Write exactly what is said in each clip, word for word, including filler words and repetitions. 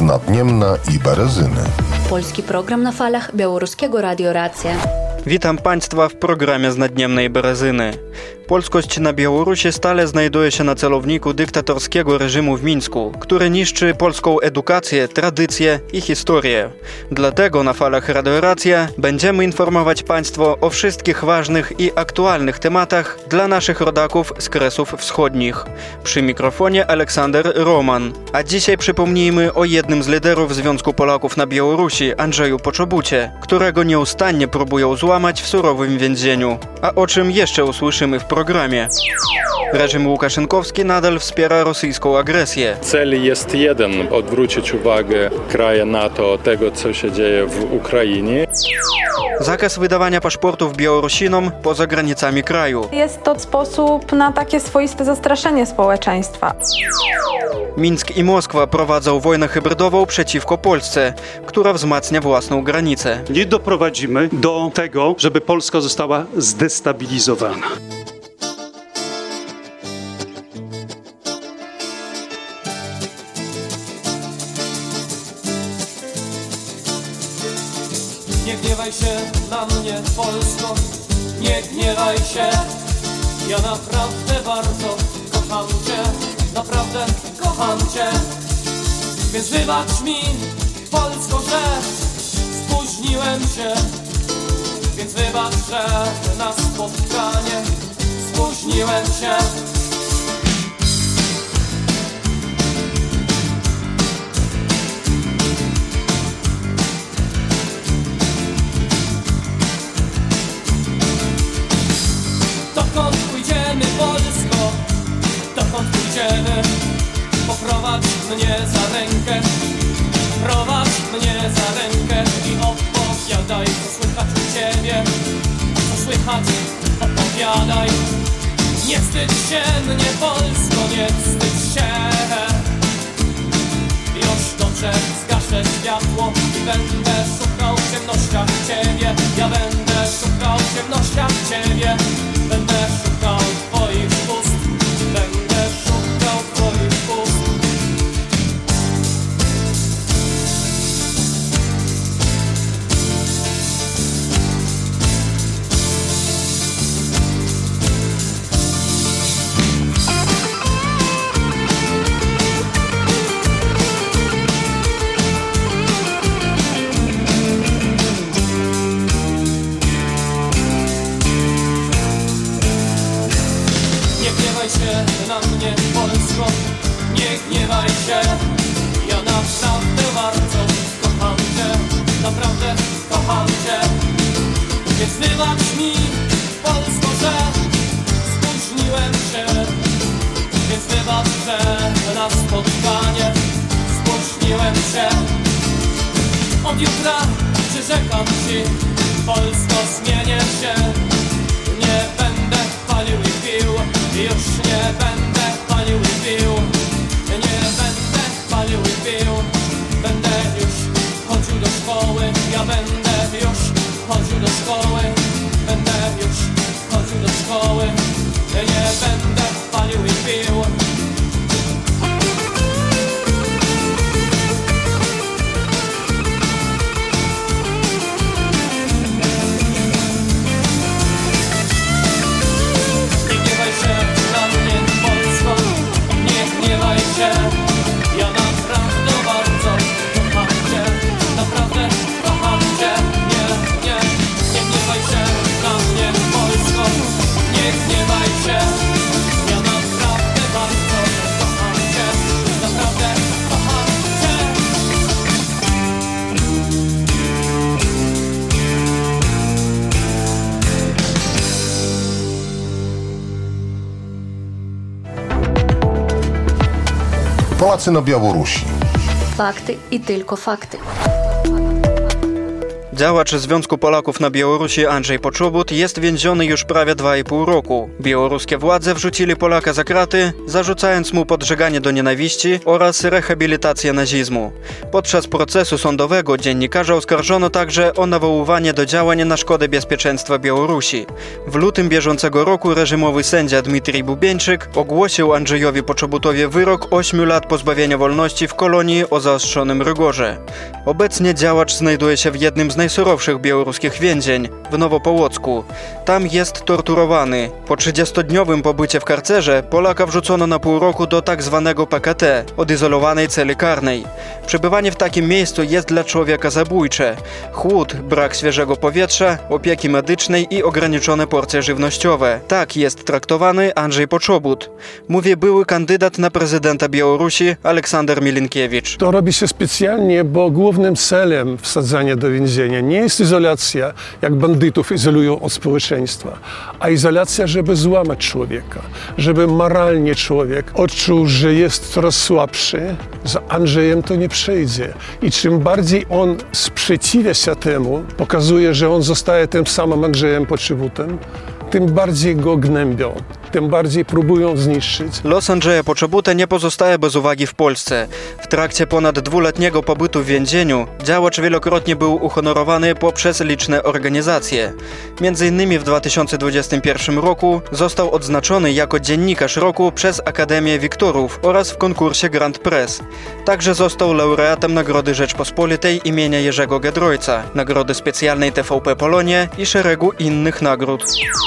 Nadniemna i Berezyny. Polski program na falach Białoruskiego Radio Racja. Witam Państwa w programie z Nadniemnej Berezyny. Polskość na Białorusi stale znajduje się na celowniku dyktatorskiego reżimu w Mińsku, który niszczy polską edukację, tradycję i historię. Dlatego na falach Radio Racja będziemy informować Państwo o wszystkich ważnych i aktualnych tematach dla naszych rodaków z Kresów Wschodnich. Przy mikrofonie Aleksander Roman. A dzisiaj przypomnijmy o jednym z liderów Związku Polaków na Białorusi, Andrzeju Poczobucie, którego nieustannie próbują złamać w surowym więzieniu. A o czym jeszcze usłyszymy w programie. Reżim Łukaszenkowski nadal wspiera rosyjską agresję. Cel jest jeden – odwrócić uwagę krajów NATO od tego, co się dzieje w Ukrainie. Zakaz wydawania paszportów Białorusinom poza granicami kraju. Jest to sposób na takie swoiste zastraszenie społeczeństwa. Mińsk i Moskwa prowadzą wojnę hybrydową przeciwko Polsce, która wzmacnia własną granicę. Nie doprowadzimy do tego, żeby Polska została zdestabilizowana. Nie gniewaj się na mnie, Polsko, nie gniewaj się. Ja naprawdę bardzo kocham Cię, naprawdę kocham Cię. Więc wybacz mi, Polsko, że spóźniłem się. Więc wybacz, że na spotkanie spóźniłem się. Dokąd pójdziemy, Polsko? Dokąd pójdziemy? Poprowadź mnie za rękę, prowadź mnie za rękę i opowiadaj, co słychać u Ciebie, co słychać, opowiadaj. Nie wstydź się mnie, Polsko, nie wstydź się. Już dobrze zgaszę światło i będę szukał w ciemnościach Ciebie. Ja będę szukał w ciemnościach Ciebie. Będę szukał Twoich ust, będę szukał Twoich ust. Na mnie, Polsko, nie gniewaj się. Ja naprawdę bardzo kocham Cię, naprawdę kocham Cię. Więc wybacz mi, Polsko, że spóźniłem się. Więc wybacz, że na spotkanie spóźniłem się. Od jutra przyrzekam Ci, Polsko, zmienię się. Nie będę palił i pił, już nie będę palił i pił. Nie będę palił i pił. Będę już chodził do szkoły. Ja będę już chodził do szkoły. Będę już chodził do szkoły. Nie będę palił i pił. Ja naprawdę bardzo kocham Cię, naprawdę kocham Cię. Nie, nie, nie gniewaj się na mnie, Polsko, nie gniewaj się. Ja naprawdę bardzo kocham Cię, naprawdę kocham Cię. Polacy na Białorusi. Fakty i tylko fakty. Działacz Związku Polaków na Białorusi Andrzej Poczobut jest więziony już prawie dwa i pół roku. Białoruskie władze wrzucili Polaka za kraty, zarzucając mu podżeganie do nienawiści oraz rehabilitację nazizmu. Podczas procesu sądowego dziennikarza oskarżono także o nawoływanie do działań na szkodę bezpieczeństwa Białorusi. W lutym bieżącego roku reżimowy sędzia Dmitrij Bubieńczyk ogłosił Andrzejowi Poczobutowi wyrok ośmiu lat pozbawienia wolności w kolonii o zaostrzonym rygorze. Obecnie działacz znajduje się w jednym z najsurowszych białoruskich więzień, w Nowopołocku. Tam jest torturowany. Po trzydziestodniowym pobycie w karcerze Polaka wrzucono na pół roku do tak zwanego P K T, odizolowanej celi karnej. Przebywanie w takim miejscu jest dla człowieka zabójcze. Chłód, brak świeżego powietrza, opieki medycznej i ograniczone porcje żywnościowe. Tak jest traktowany Andrzej Poczobut, mówi były kandydat na prezydenta Białorusi Aleksander Milinkiewicz. To robi się specjalnie, bo głównym celem wsadzania do więzienia nie jest izolacja, jak bandytów izolują od społeczeństwa, a izolacja, żeby złamać człowieka, żeby moralnie człowiek odczuł, że jest coraz słabszy. Z Andrzejem to nie przejdzie. I czym bardziej on sprzeciwia się temu, pokazuje, że on zostaje tym samym Andrzejem Poczobutem, tym bardziej go gnębią, tym bardziej próbują zniszczyć. Los Andrzeja Poczobuta nie pozostaje bez uwagi w Polsce. W trakcie ponad dwuletniego pobytu w więzieniu działacz wielokrotnie był uhonorowany poprzez liczne organizacje. Między innymi w dwa tysiące dwudziestym pierwszym roku został odznaczony jako dziennikarz roku przez Akademię Wiktorów oraz w konkursie Grand Press. Także został laureatem Nagrody Rzeczpospolitej imienia Jerzego Giedroycia, Nagrody Specjalnej T V P Polonia i szeregu innych nagród.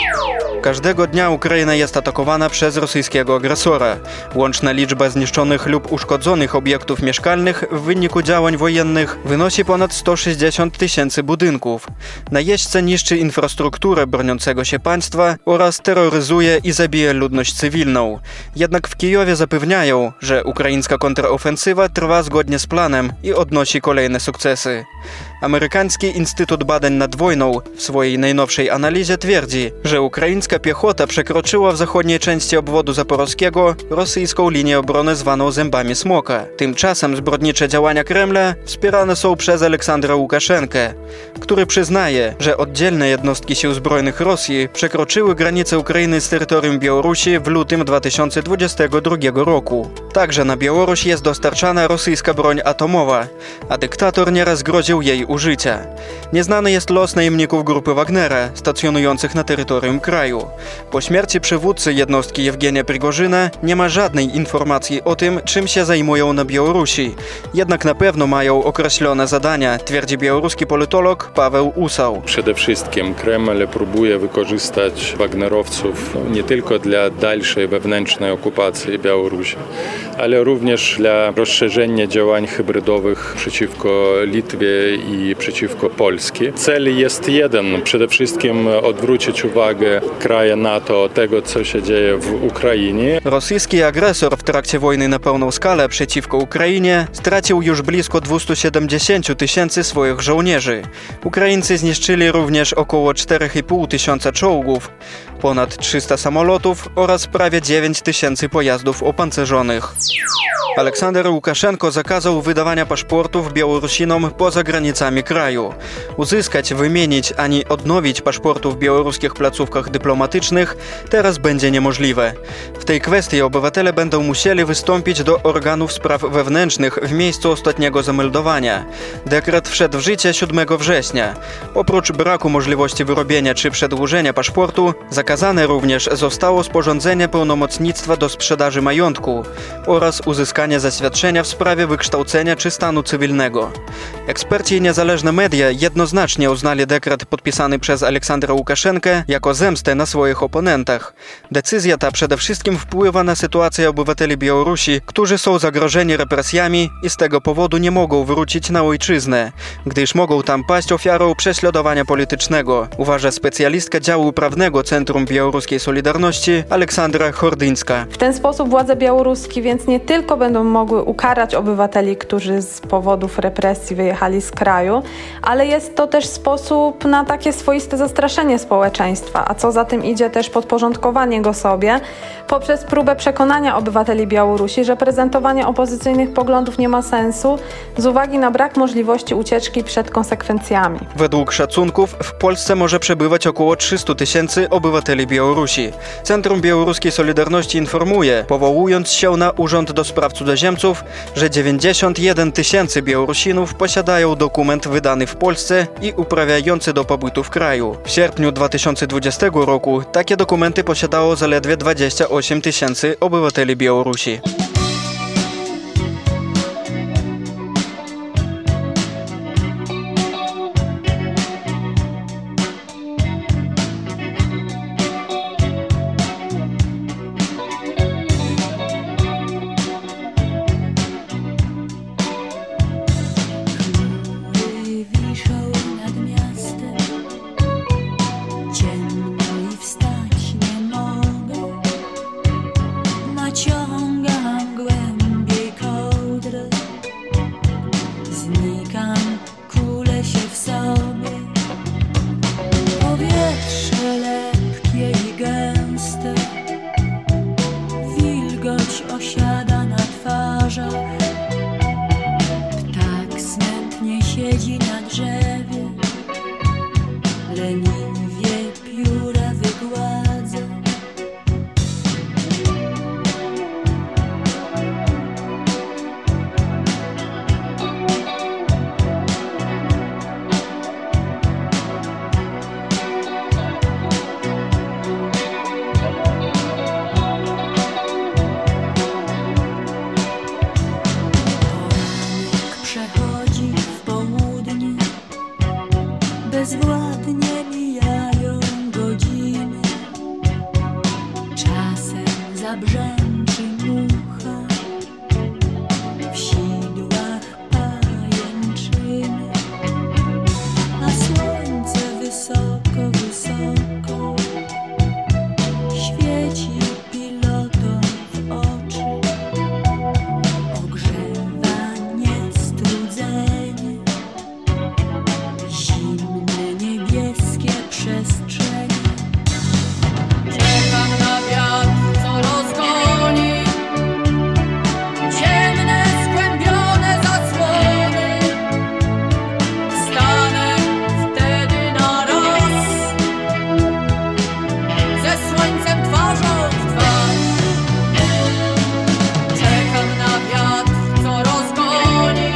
Każdego dnia Ukraina jest atakowana przez rosyjskiego agresora. Łączna liczba zniszczonych lub uszkodzonych obiektów mieszkalnych w wyniku działań wojennych wynosi ponad sto sześćdziesiąt tysięcy budynków. Najeźdźca niszczy infrastrukturę broniącego się państwa oraz terroryzuje i zabija ludność cywilną. Jednak w Kijowie zapewniają, że ukraińska kontrofensywa trwa zgodnie z planem i odnosi kolejne sukcesy. Amerykański Instytut Badań nad Wojną w swojej najnowszej analizie twierdzi, że ukraińska piechota przekroczyła w zachodniej części obwodu zaporowskiego rosyjską linię obrony zwaną Zębami Smoka. Tymczasem zbrodnicze działania Kremla wspierane są przez Aleksandra Łukaszenkę, który przyznaje, że oddzielne jednostki sił zbrojnych Rosji przekroczyły granicę Ukrainy z terytorium Białorusi w lutym dwa tysiące dwudziestego drugiego roku. Także na Białoruś jest dostarczana rosyjska broń atomowa, a dyktator nieraz groził jej użycia. Nieznany jest los najemników grupy Wagnera, stacjonujących na terytorium kraju. Po śmierci przywódcy jednostki Jewgenia Prigorzyna nie ma żadnej informacji o tym, czym się zajmują na Białorusi. Jednak na pewno mają określone zadania, twierdzi białoruski politolog Paweł Usał. Przede wszystkim Kreml próbuje wykorzystać Wagnerowców nie tylko dla dalszej wewnętrznej okupacji Białorusi, ale również dla rozszerzenia działań hybrydowych przeciwko Litwie i przeciwko Polsce. Cel jest jeden, przede wszystkim odwrócić uwagę kraje NATO od tego, co się dzieje w Ukrainie. Rosyjski agresor w trakcie wojny na pełną skalę przeciwko Ukrainie stracił już blisko dwieście siedemdziesiąt tysięcy swoich żołnierzy. Ukraińcy zniszczyli również około cztery i pół tysiąca czołgów, ponad trzysta samolotów oraz prawie dziewięć tysięcy pojazdów opancerzonych. Aleksander Łukaszenko zakazał wydawania paszportów Białorusinom poza granicami kraju. Uzyskać, wymienić ani odnowić paszportów w białoruskich placówkach dyplomatycznych teraz będzie niemożliwe. W tej kwestii obywatele będą musieli wystąpić do organów spraw wewnętrznych w miejscu ostatniego zameldowania. Dekret wszedł w życie siódmego września. Oprócz braku możliwości wyrobienia czy przedłużenia paszportu, zakazane również zostało sporządzenie pełnomocnictwa do sprzedaży majątku oraz uzyskanie zaświadczenia w sprawie wykształcenia czy stanu cywilnego. Eksperci i niezależne media jednoznacznie uznali dekret podpisany przez Aleksandra Łukaszenkę jako zemstę na swoich oponentach. Decyzja ta przede wszystkim wpływa na sytuację obywateli Białorusi, którzy są zagrożeni represjami i z tego powodu nie mogą wrócić na ojczyznę, gdyż mogą tam paść ofiarą prześladowania politycznego, uważa specjalistka działu prawnego Centrum Białoruskiej Solidarności Aleksandra Hordyńska. W ten sposób władze białoruskie więc nie tylko będą będą mogły ukarać obywateli, którzy z powodów represji wyjechali z kraju, ale jest to też sposób na takie swoiste zastraszenie społeczeństwa, a co za tym idzie też podporządkowanie go sobie poprzez próbę przekonania obywateli Białorusi, że prezentowanie opozycyjnych poglądów nie ma sensu z uwagi na brak możliwości ucieczki przed konsekwencjami. Według szacunków w Polsce może przebywać około trzysta tysięcy obywateli Białorusi. Centrum Białoruskiej Solidarności informuje, powołując się na Urząd do Spraw Cudzoziemców, że dziewięćdziesiąt jeden tysięcy Białorusinów posiadają dokument wydany w Polsce i uprawniający do pobytu w kraju. W sierpniu dwa tysiące dwudziestego roku takie dokumenty posiadało zaledwie dwadzieścia osiem tysięcy obywateli Białorusi. Siedzi na drzewie, leniwie pióra wygładza. Poranek przechodzi w południe, bezwładnie mijają godziny. Czasem zabrzęczy mucha, w sidłach pajęczyny, a słońce wysoko, wysoko świeci pilotom w oczy. Ogrzewanie, strudzenie, zimne niebieskie przestrzenie. Czekam na wiatr, co rozgoni ciemne, skłębione zasłony. Wstanę wtedy na raz ze słońcem twarzą w twarz. Czekam na wiatr, co rozgoni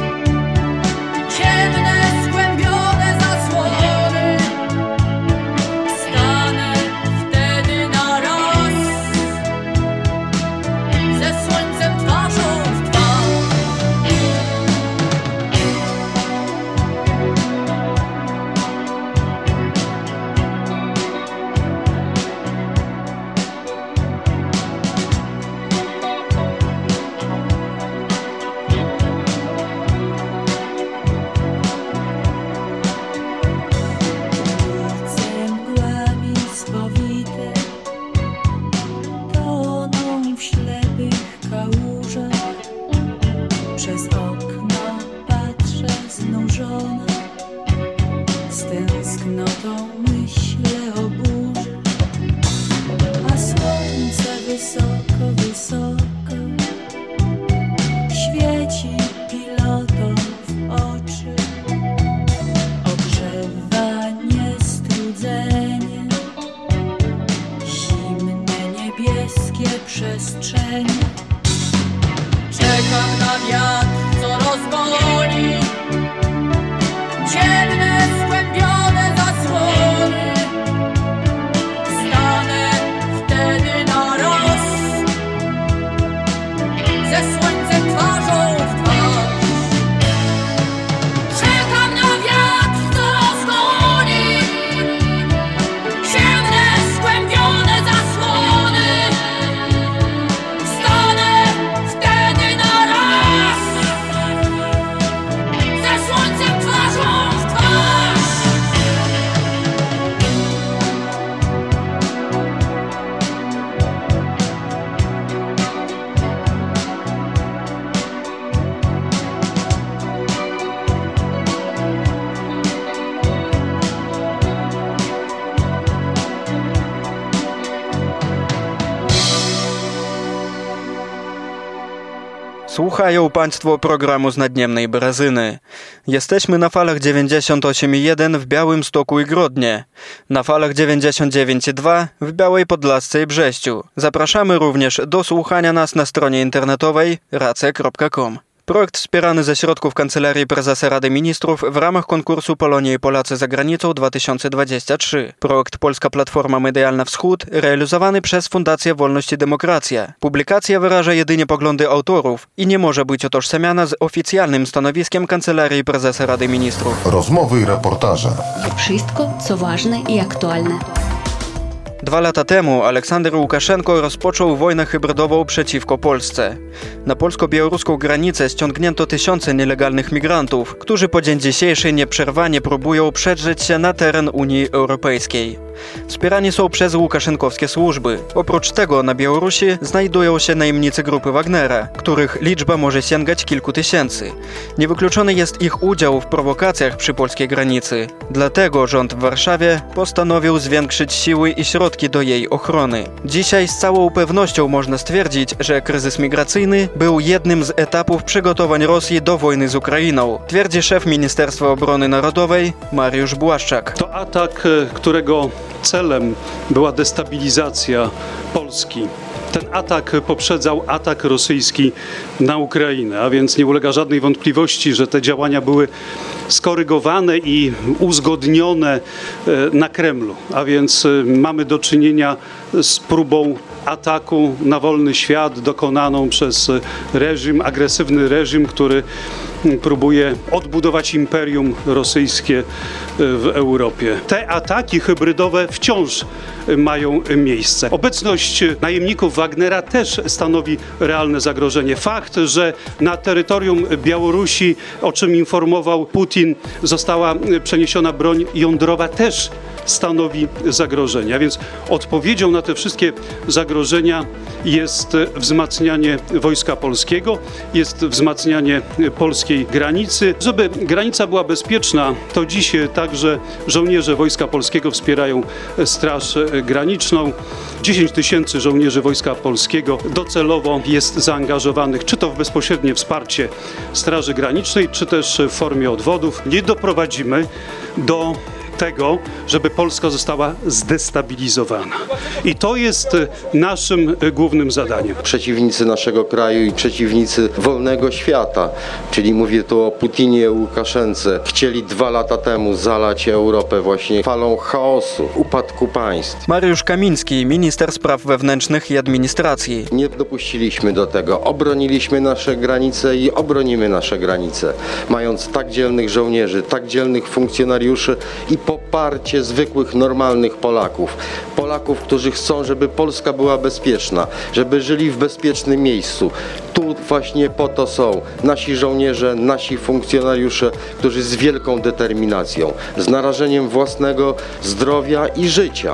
ciemne, skłębione zasłony. Wstanę wtedy na raz ze słońcem twarzą w twarz. Ulice mgłami spowite toną w ślepych kałużach. Przez okno patrzę znużona, z tęsknotą myślę o burzy. A słońce wysoko, wysoko świeci pilotom w oczy. Ogrzewanie, strudzenie, zimne niebieskie przestrzenie. Czekam na wiatr, co rozgoni ciemne, skłębione zasłony. Wstanę wtedy na raz ze słońcem twarzą w twarz. Czekam na wiatr, co rozgoni ciemne, skłębione zasłony. Wstanę wtedy na raz ze słońcem twarzą w twarz. Słuchają Państwo programu z Nadniemnej Berezyny. Jesteśmy na falach dziewięćdziesiąt osiem i jeden w Białymstoku i Grodnie, na falach dziewięćdziesiąt dziewięć i dwa w Białej Podlasce i Brześciu. Zapraszamy również do słuchania nas na stronie internetowej race kropka com. Projekt wspierany ze środków Kancelarii Prezesa Rady Ministrów w ramach konkursu Polonia i Polacy za granicą dwa tysiące dwudziesty trzeci. Projekt Polska Platforma Medialna Wschód realizowany przez Fundację Wolność i Demokracja. Publikacja wyraża jedynie poglądy autorów i nie może być utożsamiana z oficjalnym stanowiskiem Kancelarii Prezesa Rady Ministrów. Rozmowy i reportaże. Wszystko, co ważne i aktualne. Dwa lata temu Aleksander Łukaszenko rozpoczął wojnę hybrydową przeciwko Polsce. Na polsko-białoruską granicę ściągnięto tysiące nielegalnych migrantów, którzy po dzień dzisiejszy nieprzerwanie próbują przedrzeć się na teren Unii Europejskiej. Wspierani są przez łukaszenkowskie służby. Oprócz tego na Białorusi znajdują się najemnicy grupy Wagnera, których liczba może sięgać kilku tysięcy. Niewykluczony jest ich udział w prowokacjach przy polskiej granicy. Dlatego rząd w Warszawie postanowił zwiększyć siły i środki do jej ochrony. Dzisiaj z całą pewnością można stwierdzić, że kryzys migracyjny był jednym z etapów przygotowań Rosji do wojny z Ukrainą, twierdzi szef Ministerstwa Obrony Narodowej Mariusz Błaszczak. To atak, którego celem była destabilizacja Polski. Ten atak poprzedzał atak rosyjski na Ukrainę, a więc nie ulega żadnej wątpliwości, że te działania były skorygowane i uzgodnione na Kremlu, a więc mamy do czynienia z próbą ataku na wolny świat dokonaną przez reżim, agresywny reżim, który próbuje odbudować imperium rosyjskie w Europie. Te ataki hybrydowe wciąż mają miejsce. Obecność najemników Wagnera też stanowi realne zagrożenie. Fakt, że na terytorium Białorusi, o czym informował Putin, została przeniesiona broń jądrowa, też stanowi zagrożenie. A więc odpowiedzią na te wszystkie zagrożenia jest wzmacnianie Wojska Polskiego, jest wzmacnianie polskiej granicy. Żeby granica była bezpieczna, to dziś także żołnierze Wojska Polskiego wspierają Straż Graniczną. dziesięć tysięcy żołnierzy Wojska Polskiego docelowo jest zaangażowanych, czy to w bezpośrednie wsparcie Straży Granicznej, czy też w formie odwodów. Nie doprowadzimy do tego, żeby Polska została zdestabilizowana. I to jest naszym głównym zadaniem. Przeciwnicy naszego kraju i przeciwnicy wolnego świata, czyli mówię tu o Putinie i Łukaszence, chcieli dwa lata temu zalać Europę właśnie falą chaosu, upadku państw. Mariusz Kamiński, minister spraw wewnętrznych i administracji. Nie dopuściliśmy do tego. Obroniliśmy nasze granice i obronimy nasze granice. Mając tak dzielnych żołnierzy, tak dzielnych funkcjonariuszy i poparcie zwykłych, normalnych Polaków. Polaków, którzy chcą, żeby Polska była bezpieczna, żeby żyli w bezpiecznym miejscu. Tu właśnie po to są nasi żołnierze, nasi funkcjonariusze, którzy z wielką determinacją, z narażeniem własnego zdrowia i życia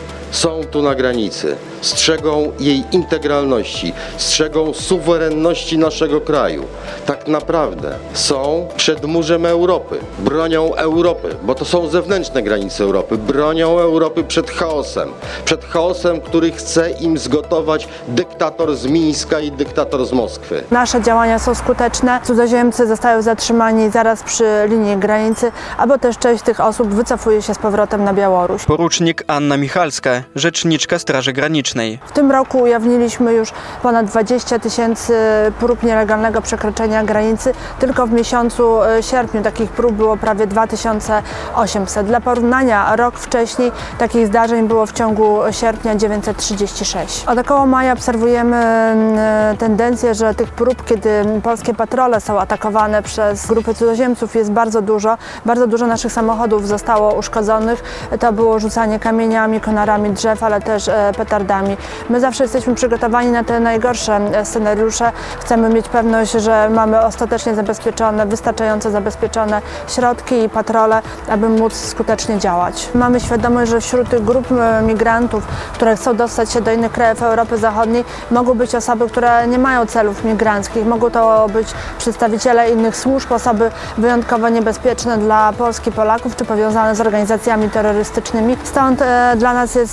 są tu na granicy, strzegą jej integralności, strzegą suwerenności naszego kraju. Tak naprawdę są przedmurzem Europy, bronią Europy, bo to są zewnętrzne granice Europy, bronią Europy przed chaosem, przed chaosem, który chce im zgotować dyktator z Mińska i dyktator z Moskwy. Nasze działania są skuteczne, cudzoziemcy zostają zatrzymani zaraz przy linii granicy, albo też część tych osób wycofuje się z powrotem na Białoruś. Porucznik Anna Michalska, rzeczniczka Straży Granicznej. W tym roku ujawniliśmy już ponad dwadzieścia tysięcy prób nielegalnego przekroczenia granicy. Tylko w miesiącu sierpniu takich prób było prawie dwa tysiące osiemset. Dla porównania rok wcześniej takich zdarzeń było w ciągu sierpnia dziewięćset trzydzieści sześć. Od około maja obserwujemy tendencję, że tych prób, kiedy polskie patrole są atakowane przez grupy cudzoziemców, jest bardzo dużo. Bardzo dużo naszych samochodów zostało uszkodzonych. To było rzucanie kamieniami, konarami drzew, ale też petardami. My zawsze jesteśmy przygotowani na te najgorsze scenariusze. Chcemy mieć pewność, że mamy ostatecznie zabezpieczone, wystarczająco zabezpieczone środki i patrole, aby móc skutecznie działać. Mamy świadomość, że wśród tych grup migrantów, które chcą dostać się do innych krajów Europy Zachodniej, mogą być osoby, które nie mają celów migranckich. Mogą to być przedstawiciele innych służb, osoby wyjątkowo niebezpieczne dla Polski, Polaków, czy powiązane z organizacjami terrorystycznymi. Stąd e, dla nas jest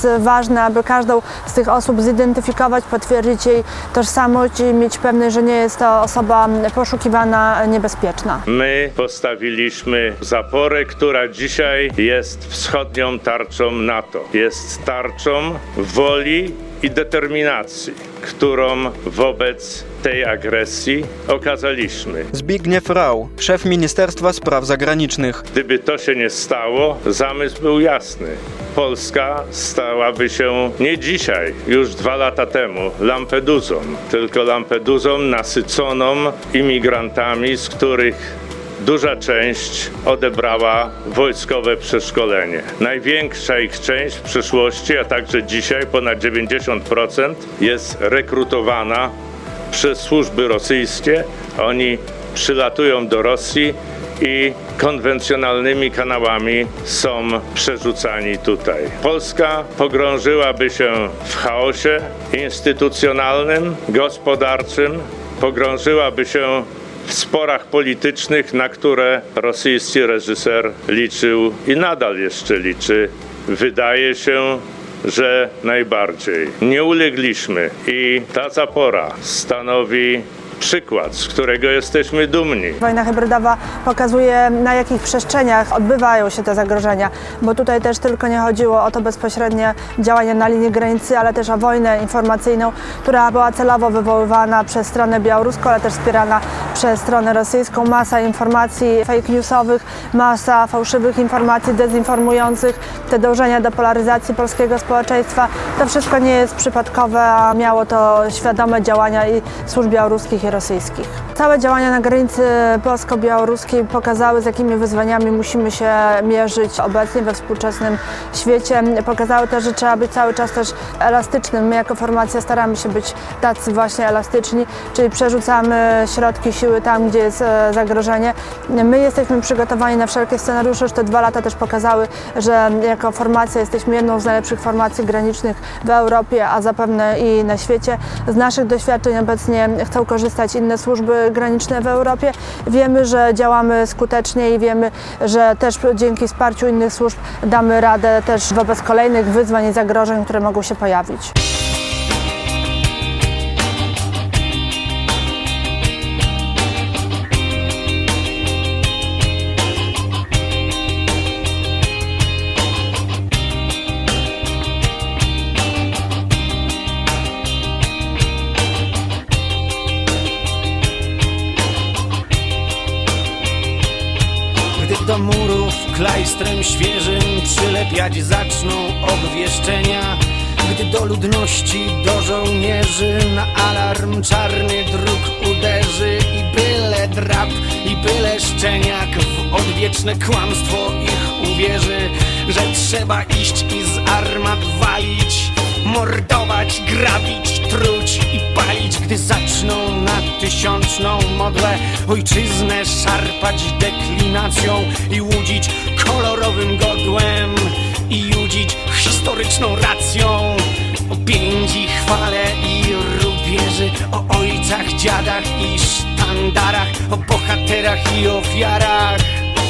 jest ważne, aby każdą z tych osób zidentyfikować, potwierdzić jej tożsamość i mieć pewność, że nie jest to osoba poszukiwana, niebezpieczna. My postawiliśmy zaporę, która dzisiaj jest wschodnią tarczą NATO. Jest tarczą woli i determinacji, którą wobec tej agresji okazaliśmy. Zbigniew Rau, szef Ministerstwa Spraw Zagranicznych. Gdyby to się nie stało, zamysł był jasny. Polska stałaby się nie dzisiaj, już dwa lata temu, Lampedusą, tylko Lampedusą nasyconą imigrantami, z których duża część odebrała wojskowe przeszkolenie. Największa ich część w przyszłości, a także dzisiaj ponad dziewięćdziesiąt procent jest rekrutowana przez służby rosyjskie. Oni przylatują do Rosji i konwencjonalnymi kanałami są przerzucani tutaj. Polska pogrążyłaby się w chaosie instytucjonalnym, gospodarczym, pogrążyłaby się w sporach politycznych, na które rosyjski reżyser liczył i nadal jeszcze liczy. Wydaje się, że najbardziej. Nie ulegliśmy i ta zapora stanowi przykład, z którego jesteśmy dumni. Wojna hybrydowa pokazuje, na jakich przestrzeniach odbywają się te zagrożenia, bo tutaj też tylko nie chodziło o to bezpośrednie działanie na linii granicy, ale też o wojnę informacyjną, która była celowo wywoływana przez stronę białoruską, ale też wspierana przez stronę rosyjską. Masa informacji fake newsowych, masa fałszywych informacji dezinformujących, te dążenia do polaryzacji polskiego społeczeństwa. To wszystko nie jest przypadkowe, a miało to świadome działania i służb białoruskich rosyjskich. Całe działania na granicy polsko-białoruskiej pokazały, z jakimi wyzwaniami musimy się mierzyć obecnie we współczesnym świecie. Pokazały też, że trzeba być cały czas też elastycznym. My jako formacja staramy się być tacy właśnie elastyczni, czyli przerzucamy środki, siły tam, gdzie jest zagrożenie. My jesteśmy przygotowani na wszelkie scenariusze. Już te dwa lata też pokazały, że jako formacja jesteśmy jedną z najlepszych formacji granicznych w Europie, a zapewne i na świecie. Z naszych doświadczeń obecnie chcą korzystać inne służby graniczne w Europie. Wiemy, że działamy skutecznie i wiemy, że też dzięki wsparciu innych służb damy radę też wobec kolejnych wyzwań i zagrożeń, które mogą się pojawić. Do murów klajstrem świeżym przylepiać zaczną obwieszczenia, gdy do ludności, do żołnierzy na alarm czarny dróg uderzy i byle drab, i byle szczeniak w odwieczne kłamstwo ich uwierzy, że trzeba iść i z armat walić, mordować, grabić, truć i palić, gdy zaczną na tysiączną modłę ojczyznę szarpać deklinacją i łudzić kolorowym godłem i judzić historyczną racją o piędzi, chwale i rubieży, o ojcach, dziadach i sztandarach, o bohaterach i ofiarach,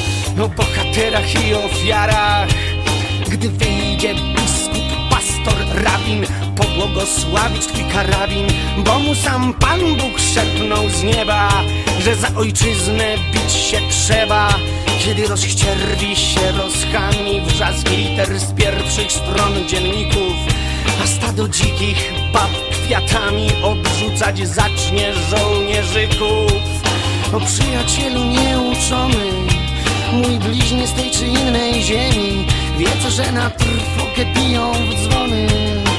o bohaterach i ofiarach. Gdy wyjdzie biskup, pastor, rabin, pobłogosławić twój karabin, bo mu sam Pan Bóg szepnął z nieba, że za ojczyznę bić się trzeba. Kiedy rozścierwi się rozchami wrzask liter z pierwszych stron dzienników, a stado dzikich bab kwiatami obrzucać zacznie żołnierzyków. O przyjacielu nieuczony, mój bliźnie z tej czy innej ziemi, wie co, że na trwogę biją w dzwony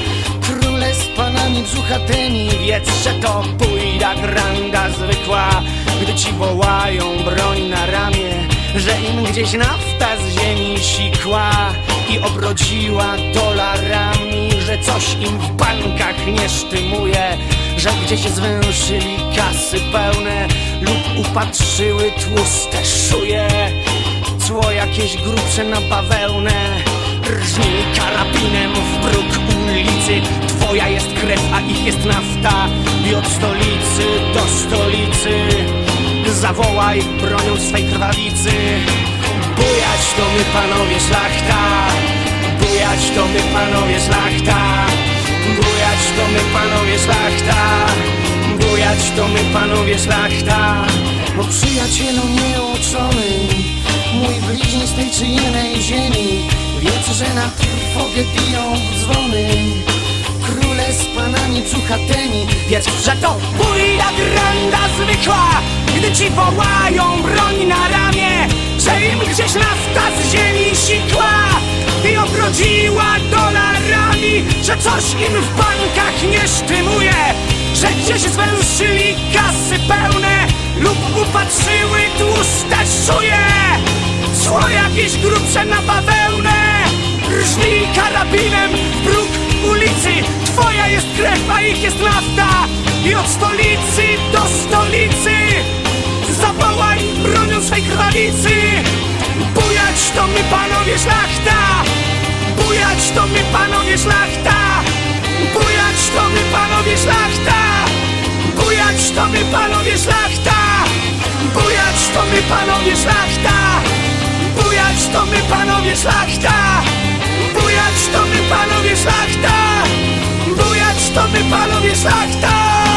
króle z panami brzuchatymi. Wiedz, że to pójda granda zwykła, gdy ci wołają broń na ramię, że im gdzieś nafta z ziemi sikła i obrodziła dolarami, że coś im w bankach nie sztymuje, że gdzieś zwęszyli kasy pełne lub upatrzyły tłuste szuje, cło jakieś grubsze na bawełnę. Rżnij karabinem w próg ulicy, twoja jest krew, a ich jest nafta. I od stolicy do stolicy zawołaj bronią swej krwawicy. Bujać to my panowie szlachta, bujać Bujać to my panowie szlachta, bujać to my panowie szlachta, bujać to my panowie szlachta. O przyjacielu nieuczony, mój bliźni z tej czy innej ziemi, wiedz, że na trwogę biją dzwony. Króle z panami czuchatymi, wiedz, że to buja granda zwykła, gdy ci wołają broń na ramię, że im gdzieś nafta z ziemi sikła i obrodziła dolarami, że coś im w bankach nie sztymuje, że gdzieś zwęszyli kasy pełne lub upatrzyły tłuste szuje. Szło jakieś grubsze na bawełnę, rżnij karabinem w próg ulicy. Twoja jest krew, a ich jest nafta i od stolicy do stolicy zawołaj bronią swej krwawicy. Bujać to my panowie szlachta, bujać to my panowie szlachta, bujać to my panowie szlachta, bujać to my panowie szlachta, bujać to my panowie szlachta, bujać to my panowie szlachta, bujać to my panowie szlachta, bujać to my panowie szlachta.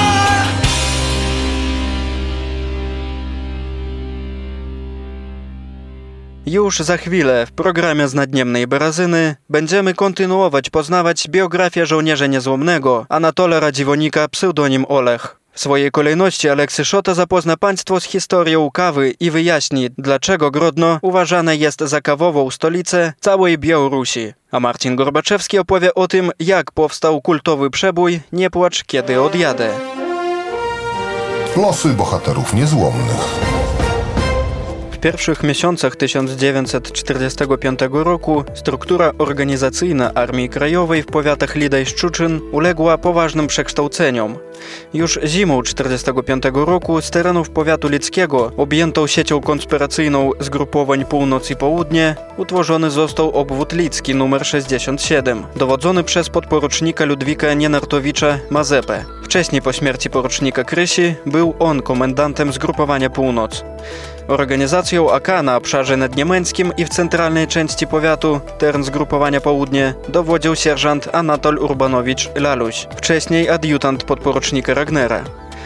Już za chwilę w programie z Nadniemnej Berazyny będziemy kontynuować poznawać biografię żołnierza niezłomnego Anatola Radziwonika, pseudonim Olech. W swojej kolejności Aleksy Szota zapozna Państwo z historią kawy i wyjaśni, dlaczego Grodno uważane jest za kawową stolicę całej Białorusi. A Marcin Gorbaczewski opowie o tym, jak powstał kultowy przebój „Nie płacz, kiedy odjadę”. Losy bohaterów niezłomnych. W pierwszych miesiącach tysiąc dziewięćset czterdziestego piątego roku struktura organizacyjna Armii Krajowej w powiatach Lida i Szczuczyn uległa poważnym przekształceniom. Już zimą tysiąc dziewięćset czterdziestego piątego roku z terenów powiatu lidzkiego, objętą siecią konspiracyjną zgrupowań Północ i Południe, utworzony został obwód lidzki numer sześćdziesiąt siedem, dowodzony przez podporucznika Ludwika Nienartowicza Mazepę. Wcześniej po śmierci porucznika Krysi był on komendantem zgrupowania Północ. Organizacją A K na obszarze nadniemieckim i w centralnej części powiatu, teren zgrupowania Południe, dowodził sierżant Anatol Urbanowicz Laluś, wcześniej adiutant podporucznika Ragnera.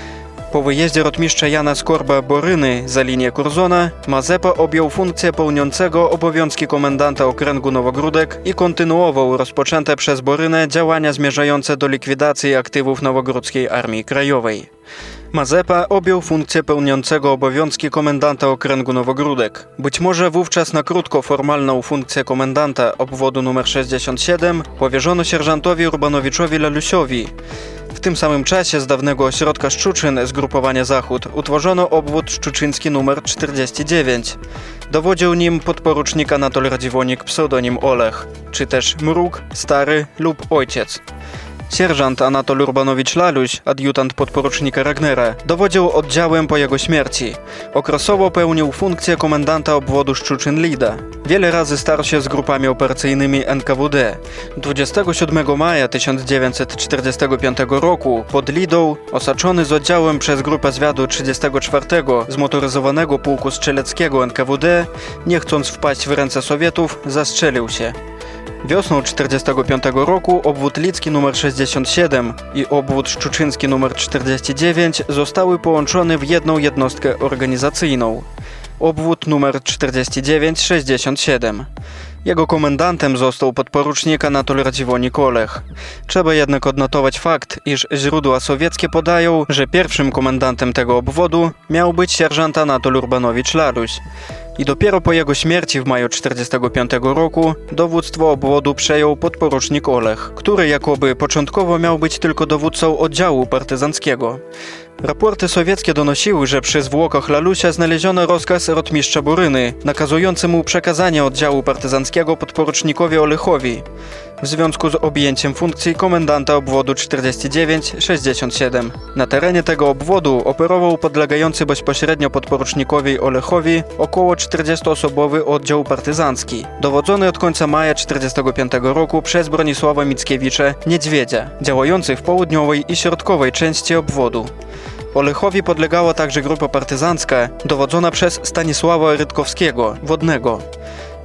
Po wyjeździe rotmistrza Jana Skorba-Boryny za linię Kurzona, Mazepa objął funkcję pełniącego obowiązki komendanta okręgu Nowogródek i kontynuował rozpoczęte przez Borynę działania zmierzające do likwidacji aktywów Nowogródzkiej Armii Krajowej. Mazepa objął funkcję pełniącego obowiązki komendanta okręgu Nowogródek. Być może wówczas na krótko formalną funkcję komendanta obwodu numer sześćdziesiąt siedem powierzono sierżantowi Urbanowiczowi Lalusiowi. W tym samym czasie z dawnego ośrodka Szczuczyn zgrupowania Zachód utworzono obwód szczuczyński numer czterdzieści dziewięć. Dowodził nim podporucznik Anatol Radziwonik, pseudonim Olech, czy też Mruk, Stary lub Ojciec. Sierżant Anatol Urbanowicz Laluś, adiutant podporucznika Ragnera, dowodził oddziałem po jego śmierci. Okresowo pełnił funkcję komendanta obwodu Szczuczyn-Lida. Wiele razy starł się z grupami operacyjnymi N K W D. dwudziestego siódmego maja tysiąc dziewięćset czterdziestego piątego roku pod Lidą, osaczony z oddziałem przez grupę zwiadu trzydziestego czwartego zmotoryzowanego pułku strzeleckiego N K W D, nie chcąc wpaść w ręce Sowietów, zastrzelił się. Wiosną czterdziestego piątego roku obwód lidzki numer sześćdziesiąt siedem i obwód szczuczyński numer czterdzieści dziewięć zostały połączone w jedną jednostkę organizacyjną. Obwód numer czterdzieści dziewięć sześćdziesiąt siedem. Jego komendantem został podporucznik Anatol Radziwonik Olech. Trzeba jednak odnotować fakt, iż źródła sowieckie podają, że pierwszym komendantem tego obwodu miał być sierżant Anatol Urbanowicz Laluś. I dopiero po jego śmierci w maju czterdziestego piątego roku dowództwo obwodu przejął podporucznik Olech, który jakoby początkowo miał być tylko dowódcą oddziału partyzanckiego. Raporty sowieckie donosiły, że przy zwłokach Lalusia znaleziono rozkaz rotmistrza Boryny, nakazujący mu przekazanie oddziału partyzanckiego podporucznikowi Olechowi w związku z objęciem funkcji komendanta obwodu czterdzieści dziewięć sześćdziesiąt siedem. Na terenie tego obwodu operował podlegający bezpośrednio podporucznikowi Olechowi około czterdziestoosobowy oddział partyzancki, dowodzony od końca maja czterdziestego piątego roku przez Bronisława Mickiewicza Niedźwiedzia, działający w południowej i środkowej części obwodu. Olechowi podlegała także grupa partyzancka, dowodzona przez Stanisława Rydkowskiego, Wodnego.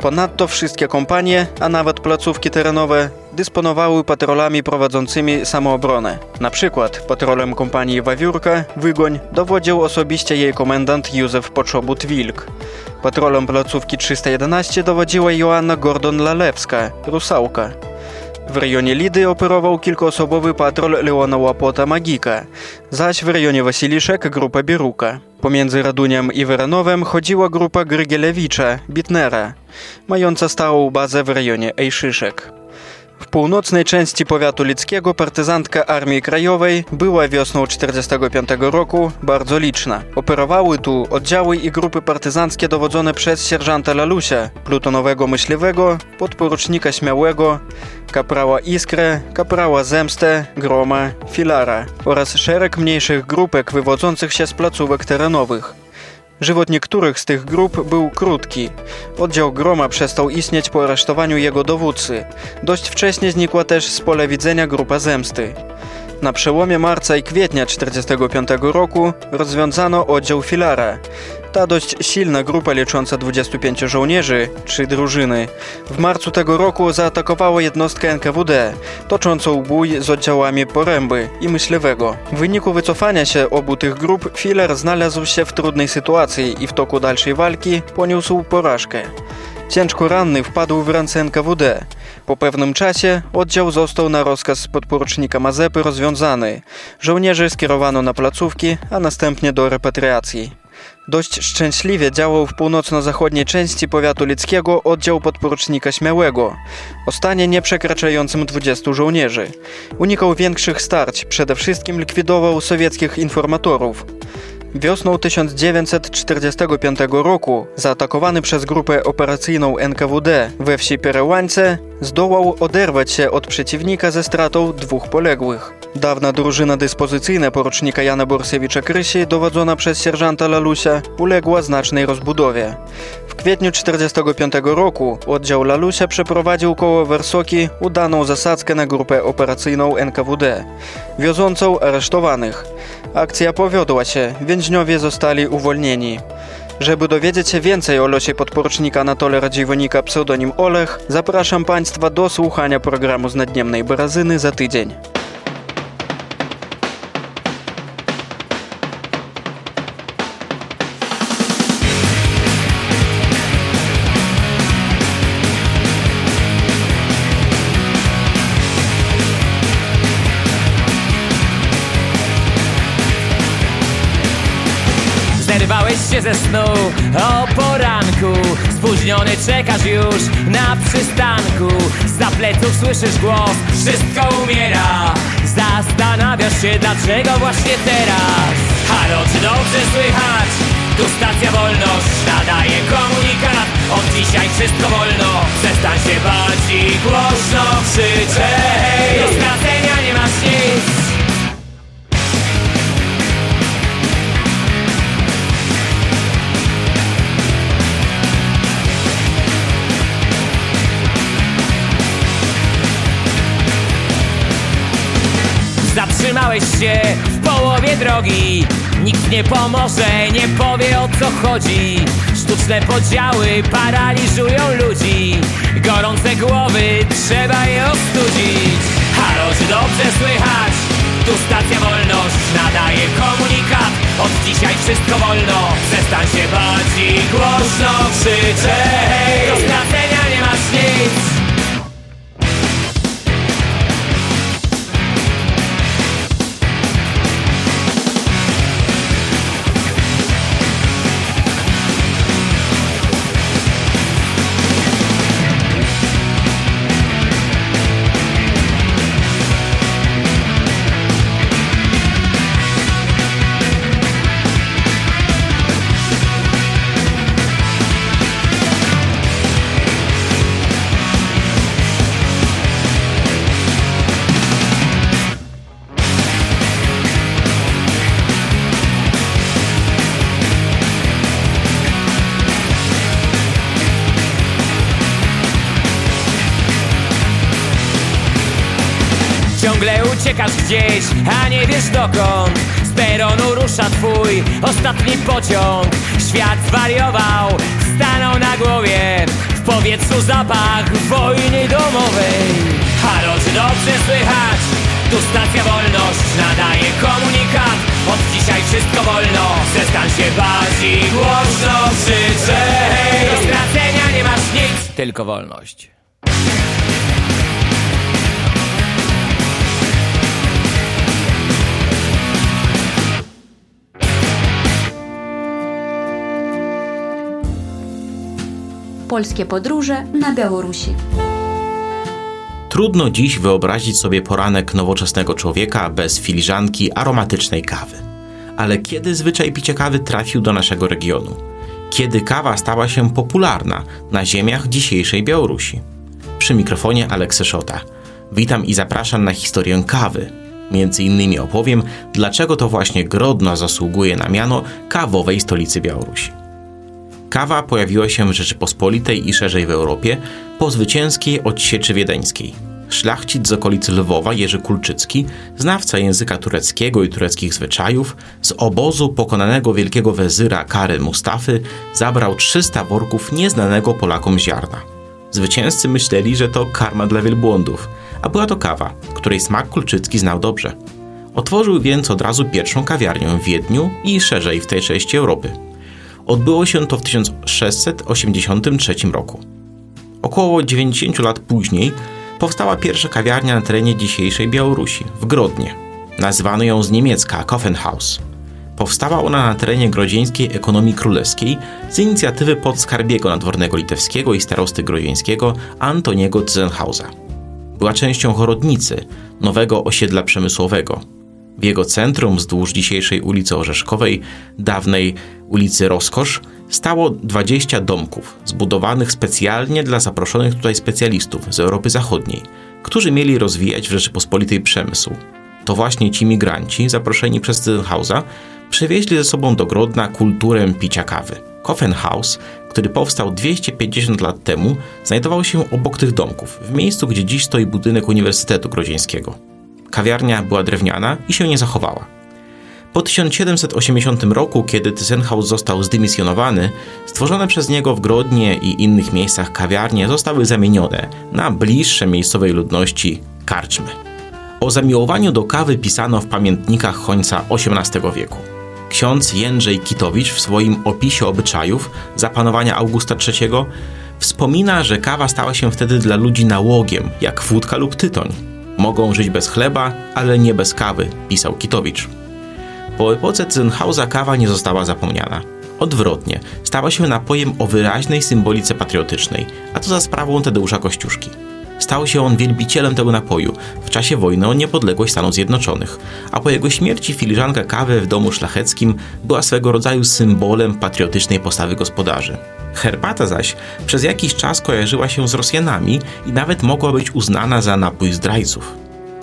Ponadto wszystkie kompanie, a nawet placówki terenowe dysponowały patrolami prowadzącymi samoobronę. Na przykład patrolem kompanii Wawiórka Wygoń dowodził osobiście jej komendant Józef Poczobut-Wilk. Patrolem placówki trzysta jedenaście dowodziła Joanna Gordon-Lalewska, Rusałka. W rejonie Lidy operował kilkuosobowy patrol Leona Łapota-Magika, zaś w rejonie Wasiliszek grupa Bieruka. Pomiędzy Raduniem i Weranowem chodziła grupa Grygielewicza, Bitnera, mająca stałą bazę w rejonie Ejszyszek. W północnej części powiatu lidzkiego partyzantka Armii Krajowej była wiosną czterdziestego piątego roku bardzo liczna. Operowały tu oddziały i grupy partyzanckie dowodzone przez sierżanta Lalusia, plutonowego myśliwego, podporucznika Śmiałego, kaprała Iskrę, kaprała Zemstę, Groma, Filara oraz szereg mniejszych grupek wywodzących się z placówek terenowych. Żywot niektórych z tych grup był krótki. Oddział Groma przestał istnieć po aresztowaniu jego dowódcy. Dość wcześnie znikła też z pola widzenia grupa Zemsty. Na przełomie marca i kwietnia czterdziestego piątego roku rozwiązano oddział Filara. Ta dość silna grupa licząca dwudziestu pięciu żołnierzy, trzy drużyny, w marcu tego roku zaatakowała jednostkę N K W D, toczącą bój z oddziałami Poręby i Myśliwego. W wyniku wycofania się obu tych grup Filar znalazł się w trudnej sytuacji i w toku dalszej walki poniósł porażkę. Ciężko ranny wpadł w ręce N K W D. Po pewnym czasie oddział został na rozkaz podporucznika Mazepy rozwiązany. Żołnierzy skierowano na placówki, a następnie do repatriacji. Dość szczęśliwie działał w północno-zachodniej części powiatu lidzkiego oddział podporucznika Śmiałego, o stanie nie przekraczającym dwudziestu żołnierzy. Unikał większych starć, przede wszystkim likwidował sowieckich informatorów. Wiosną tysiąc dziewięćset czterdziestego piątego roku, zaatakowany przez grupę operacyjną N K W D we wsi Perełańce, zdołał oderwać się od przeciwnika ze stratą dwóch poległych. Dawna drużyna dyspozycyjna porucznika Jana Borsiewicza-Krysi, dowodzona przez sierżanta Lalusia, uległa znacznej rozbudowie. W kwietniu czterdziestego piątego roku oddział Lalusia przeprowadził koło Wersoki udaną zasadzkę na grupę operacyjną N K W D, wiozącą aresztowanych. Akcja powiodła się, więźniowie zostali uwolnieni. Żeby dowiedzieć się więcej o losie podporucznika Anatola Radziwonika pseudonim Olech, zapraszam Państwa do słuchania programu z Nadniemnej Berazyny za tydzień. Zerwałeś się ze snu o poranku, spóźniony czekasz już na przystanku. Za pleców słyszysz głos, wszystko umiera. Zastanawiasz się, dlaczego właśnie teraz. Halo, czy dobrze słychać? Tu stacja Wolność nadaje komunikat. Od dzisiaj wszystko wolno, przestań się bać i głośno krzyczeć. Do stracenia nie masz nic. Zatrzymałeś się w połowie drogi. Nikt nie pomoże, nie powie o co chodzi. Sztuczne podziały paraliżują ludzi. Gorące głowy, trzeba je ostudzić. Halo, czy dobrze słychać? Tu stacja Wolność nadaje komunikat. Od dzisiaj wszystko wolno, przestań się bać i głośno krzyczeć. Do stracenia nie masz nic. Ciągle uciekasz gdzieś, a nie wiesz dokąd. Z peronu rusza twój ostatni pociąg. Świat zwariował, stanął na głowie. W w powietrzu zapach wojny domowej. Halo, czy dobrze słychać? Tu stacja Wolność nadaje komunikat. Od dzisiaj wszystko wolno, przestań się bać i głośno krzyczę. Do stracenia nie masz nic, tylko wolność. Polskie podróże na Białorusi. Trudno dziś wyobrazić sobie poranek nowoczesnego człowieka bez filiżanki aromatycznej kawy. Ale kiedy zwyczaj picia kawy trafił do naszego regionu? Kiedy kawa stała się popularna na ziemiach dzisiejszej Białorusi? Przy mikrofonie Aleksy Szota. Witam i zapraszam na historię kawy. Między innymi opowiem, dlaczego to właśnie Grodno zasługuje na miano kawowej stolicy Białorusi. Kawa pojawiła się w Rzeczypospolitej i szerzej w Europie po zwycięskiej odsieczy wiedeńskiej. Szlachcic z okolicy Lwowa Jerzy Kulczycki, znawca języka tureckiego i tureckich zwyczajów, z obozu pokonanego wielkiego wezyra Kary Mustafy zabrał trzysta worków nieznanego Polakom ziarna. Zwycięzcy myśleli, że to karma dla wielbłądów, a była to kawa, której smak Kulczycki znał dobrze. Otworzył więc od razu pierwszą kawiarnię w Wiedniu i szerzej w tej części Europy. Odbyło się to w tysiąc sześćset osiemdziesiątym trzecim roku. Około dziewięćdziesiąt lat później powstała pierwsza kawiarnia na terenie dzisiejszej Białorusi, w Grodnie. Nazwano ją z niemiecka Kaufenhaus. Powstała ona na terenie grodzieńskiej ekonomii królewskiej z inicjatywy podskarbiego nadwornego litewskiego i starosty grodzieńskiego Antoniego Tzenhausa. Była częścią Chorodnicy, nowego osiedla przemysłowego. W jego centrum, wzdłuż dzisiejszej ulicy Orzeszkowej, dawnej ulicy Rozkosz, stało dwadzieścia domków, zbudowanych specjalnie dla zaproszonych tutaj specjalistów z Europy Zachodniej, którzy mieli rozwijać w Rzeczypospolitej przemysł. To właśnie ci migranci, zaproszeni przez Tzenhausa, przywieźli ze sobą do Grodna kulturę picia kawy. Kaufenhaus, który powstał dwieście pięćdziesiąt lat temu, znajdował się obok tych domków, w miejscu, gdzie dziś stoi budynek Uniwersytetu Grodzieńskiego. Kawiarnia była drewniana i się nie zachowała. Po tysiąc siedemset osiemdziesiątym roku, kiedy Tzenhaus został zdymisjonowany, stworzone przez niego w Grodnie i innych miejscach kawiarnie zostały zamienione na bliższe miejscowej ludności karczmy. O zamiłowaniu do kawy pisano w pamiętnikach końca osiemnastego wieku. Ksiądz Jędrzej Kitowicz w swoim opisie obyczajów za panowania Augusta trzeciego wspomina, że kawa stała się wtedy dla ludzi nałogiem, jak wódka lub tytoń. Mogą żyć bez chleba, ale nie bez kawy, pisał Kitowicz. Po epoce Tzenhausa kawa nie została zapomniana. Odwrotnie, stała się napojem o wyraźnej symbolice patriotycznej, a to za sprawą Tadeusza Kościuszki. Stał się on wielbicielem tego napoju w czasie wojny o niepodległość Stanów Zjednoczonych, a po jego śmierci filiżanka kawy w domu szlacheckim była swego rodzaju symbolem patriotycznej postawy gospodarzy. Herbata zaś przez jakiś czas kojarzyła się z Rosjanami i nawet mogła być uznana za napój zdrajców.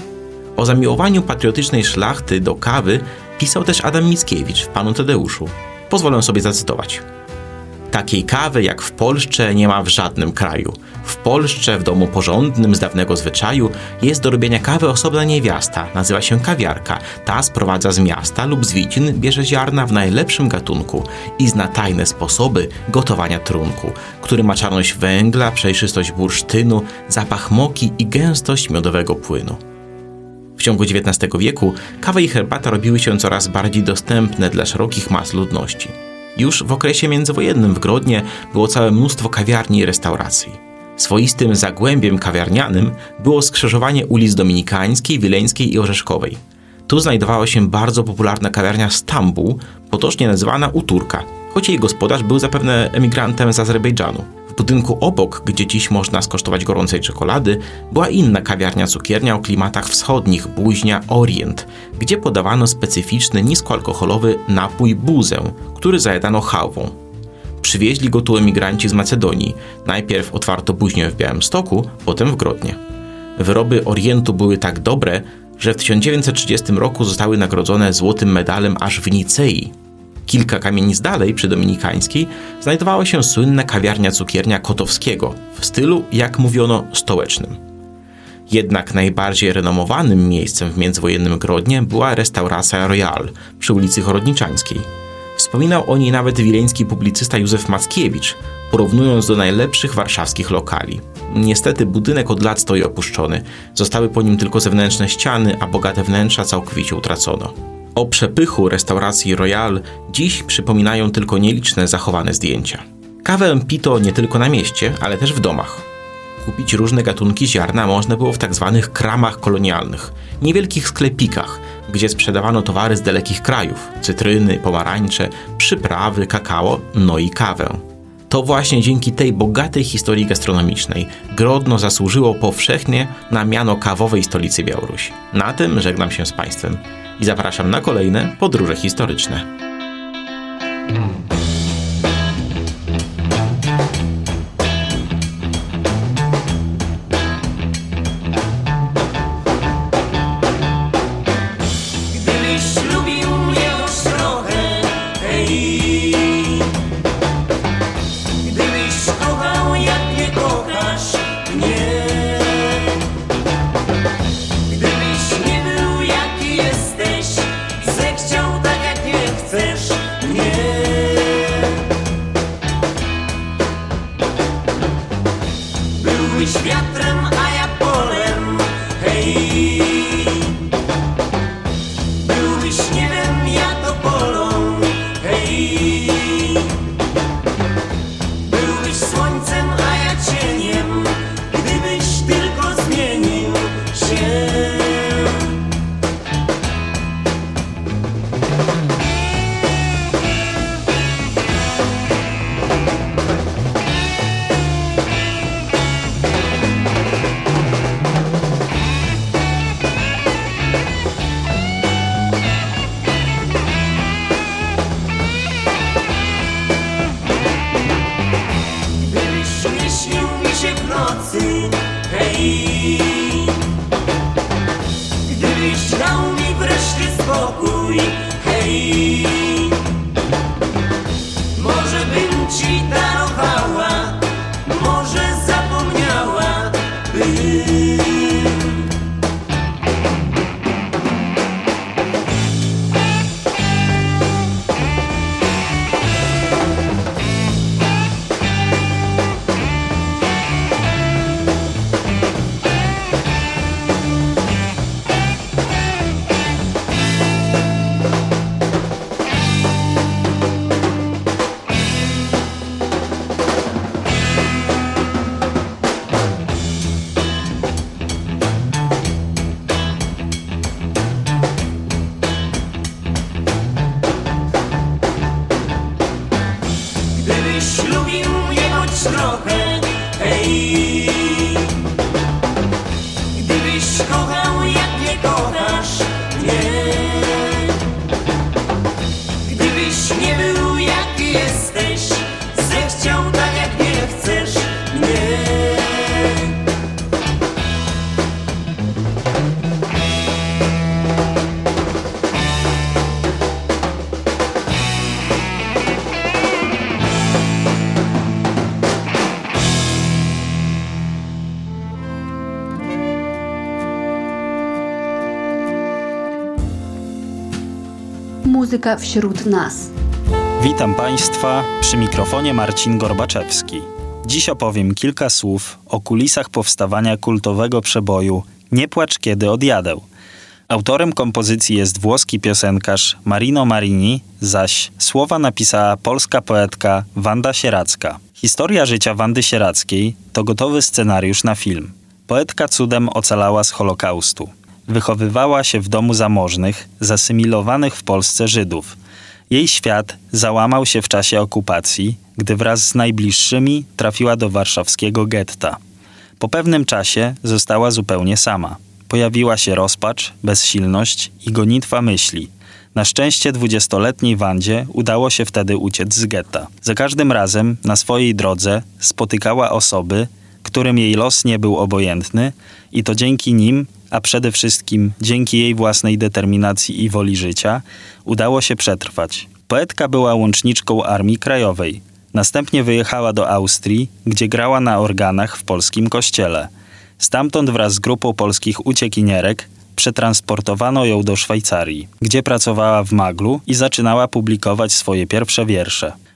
O zamiłowaniu patriotycznej szlachty do kawy pisał też Adam Mickiewicz w Panu Tadeuszu. Pozwolę sobie zacytować. Takiej kawy jak w Polsce nie ma w żadnym kraju. W Polsce, w domu porządnym z dawnego zwyczaju, jest do robienia kawy osobna niewiasta, nazywa się kawiarka. Ta sprowadza z miasta lub z widzin, bierze ziarna w najlepszym gatunku i zna tajne sposoby gotowania trunku, który ma czarność węgla, przejrzystość bursztynu, zapach moki i gęstość miodowego płynu. W ciągu dziewiętnastego wieku kawa i herbata robiły się coraz bardziej dostępne dla szerokich mas ludności. Już w okresie międzywojennym w Grodnie było całe mnóstwo kawiarni i restauracji. Swoistym zagłębiem kawiarnianym było skrzyżowanie ulic Dominikańskiej, Wileńskiej i Orzeszkowej. Tu znajdowała się bardzo popularna kawiarnia Stambuł, potocznie nazywana Uturka, choć jej gospodarz był zapewne emigrantem z Azerbejdżanu. W budynku obok, gdzie dziś można skosztować gorącej czekolady, była inna kawiarnia-cukiernia o klimatach wschodnich, Bluźnia Orient, gdzie podawano specyficzny, niskoalkoholowy napój buzę, który zajadano chałwą. Przywieźli go tu emigranci z Macedonii. Najpierw otwarto Bluźnię w Białymstoku, potem w Grodnie. Wyroby Orientu były tak dobre, że w tysiąc dziewięćset trzydziestym roku zostały nagrodzone złotym medalem aż w Nicei. Kilka kamienic dalej, przy Dominikańskiej, znajdowała się słynna kawiarnia-cukiernia Kotowskiego w stylu, jak mówiono, stołecznym. Jednak najbardziej renomowanym miejscem w międzywojennym Grodnie była restauracja Royal przy ulicy Chorodniczańskiej. Wspominał o niej nawet wileński publicysta Józef Mackiewicz, porównując do najlepszych warszawskich lokali. Niestety budynek od lat stoi opuszczony. Zostały po nim tylko zewnętrzne ściany, a bogate wnętrza całkowicie utracono. O przepychu restauracji Royal dziś przypominają tylko nieliczne zachowane zdjęcia. Kawę pito nie tylko na mieście, ale też w domach. Kupić różne gatunki ziarna można było w tak zwanych kramach kolonialnych, niewielkich sklepikach, gdzie sprzedawano towary z dalekich krajów, cytryny, pomarańcze, przyprawy, kakao, no i kawę. To właśnie dzięki tej bogatej historii gastronomicznej Grodno zasłużyło powszechnie na miano kawowej stolicy Białorusi. Na tym żegnam się z Państwem i zapraszam na kolejne podróże historyczne. Muzyka wśród nas. Witam Państwa, przy mikrofonie Marcin Gorbaczewski. Dziś opowiem kilka słów o kulisach powstawania kultowego przeboju Nie płacz, kiedy odjadę. Autorem kompozycji jest włoski piosenkarz Marino Marini, zaś słowa napisała polska poetka Wanda Sieradzka. Historia życia Wandy Sieradzkiej to gotowy scenariusz na film. Poetka cudem ocalała z Holokaustu. Wychowywała się w domu zamożnych, zasymilowanych w Polsce Żydów. Jej świat załamał się w czasie okupacji, gdy wraz z najbliższymi trafiła do warszawskiego getta. Po pewnym czasie została zupełnie sama. Pojawiła się rozpacz, bezsilność i gonitwa myśli. Na szczęście dwudziestoletniej Wandzie udało się wtedy uciec z getta. Za każdym razem na swojej drodze spotykała osoby, którym jej los nie był obojętny i to dzięki nim, a przede wszystkim dzięki jej własnej determinacji i woli życia, udało się przetrwać. Poetka była łączniczką Armii Krajowej. Następnie wyjechała do Austrii, gdzie grała na organach w polskim kościele. Stamtąd wraz z grupą polskich uciekinierek przetransportowano ją do Szwajcarii, gdzie pracowała w Maglu i zaczynała publikować swoje pierwsze wiersze.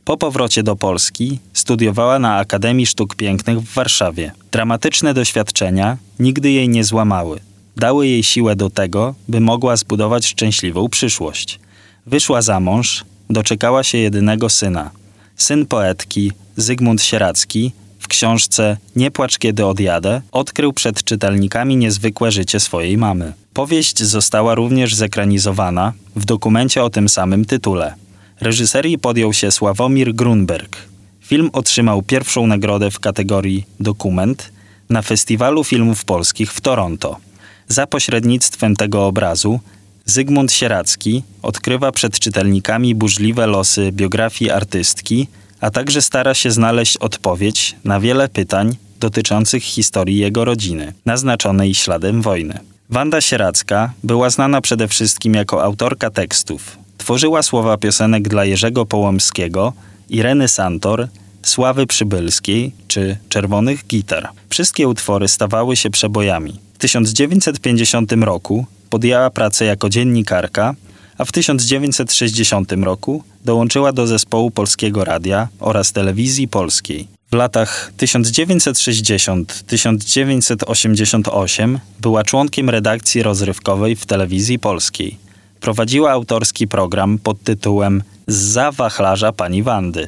Po powrocie do Polski studiowała na Akademii Sztuk Pięknych w Warszawie. Dramatyczne doświadczenia nigdy jej nie złamały. Dały jej siłę do tego, by mogła zbudować szczęśliwą przyszłość. Wyszła za mąż, doczekała się jedynego syna. Syn poetki, Zygmunt Sieradzki, w książce Nie płacz, kiedy odjadę, odkrył przed czytelnikami niezwykłe życie swojej mamy. Powieść została również zekranizowana w dokumencie o tym samym tytule. Reżyserii podjął się Sławomir Grunberg. Film otrzymał pierwszą nagrodę w kategorii dokument na Festiwalu Filmów Polskich w Toronto. Za pośrednictwem tego obrazu Zygmunt Sieradzki odkrywa przed czytelnikami burzliwe losy biografii artystki, a także stara się znaleźć odpowiedź na wiele pytań dotyczących historii jego rodziny, naznaczonej śladem wojny. Wanda Sieradzka była znana przede wszystkim jako autorka tekstów. Tworzyła słowa piosenek dla Jerzego Połomskiego, Ireny Santor, Sławy Przybylskiej czy Czerwonych Gitar. Wszystkie utwory stawały się przebojami. W tysiąc dziewięćset pięćdziesiątym roku podjęła pracę jako dziennikarka, a w tysiąc dziewięćset sześćdziesiątym roku dołączyła do zespołu Polskiego Radia oraz Telewizji Polskiej. W latach tysiąc dziewięćset sześćdziesiątym do tysiąc dziewięćset osiemdziesiątego ósmego była członkiem redakcji rozrywkowej w Telewizji Polskiej. Prowadziła autorski program pod tytułem Zza wachlarza pani Wandy.